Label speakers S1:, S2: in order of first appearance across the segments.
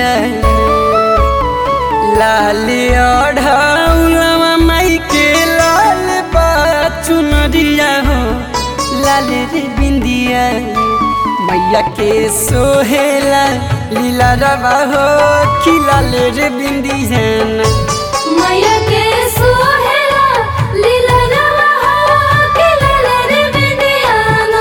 S1: बिंदिया लाल ओढ़ौलवा माई के लाल बा चुनरिया हो लाल रे बिंदिया मैया के सोहेला लीला रवा हो खिलाल रे बिंदिया
S2: मैया के सोहेला लीला रवा हो खिलाल रे बिंदिया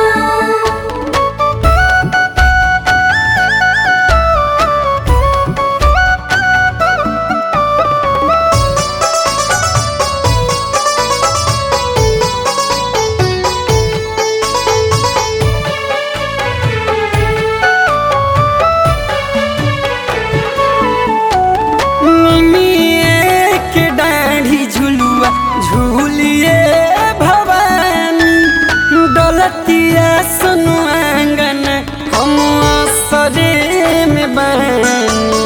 S1: झूलिए भवानी डोलतिया सुनु आंगन हम सरे में बानी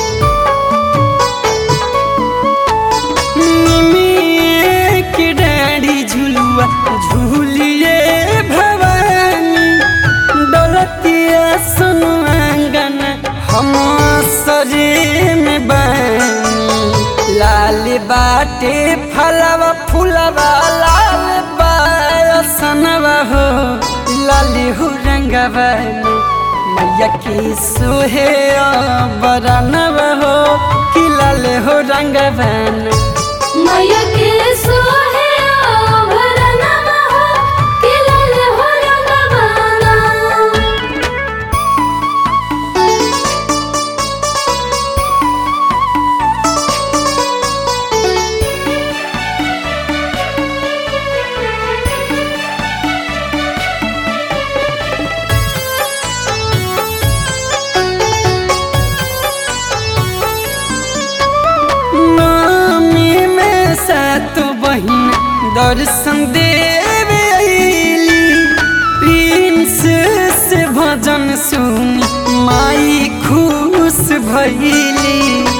S1: निमिए के डाढ़ी झुलुआ झूलिए भवानी डोलतिया सुनु आंगन हम सरे में बानी लाल बाटे फलवा फूलवा लाल बासनवा हो लाल हो रंगवा मैया की सोहे बरनवा हो कि लाल हो रंगवा
S2: मैया के सोहे भरनवा हो कि लाल हो रंगवाना
S1: तो बहिन दर्शन देवे अइली प्रिंस से भजन सुनी माई खुश भइली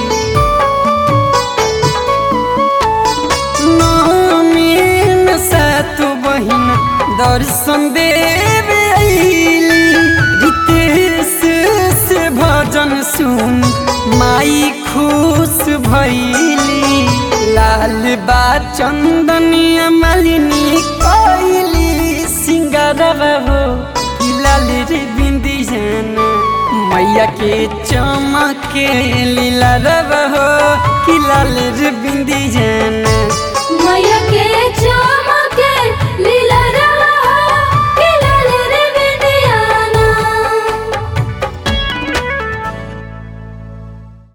S1: नमीन सातो बहिन दर्शन देवे अइली रितेश से भजन सुनी माई खुश भइली लाल बा चंदनिया मालिनी कोइली सिंगारवा हो कि लाल रे बिंदिया मैया के चमके लीला रवा हो कि लाल रे बिंदिया
S2: मैया के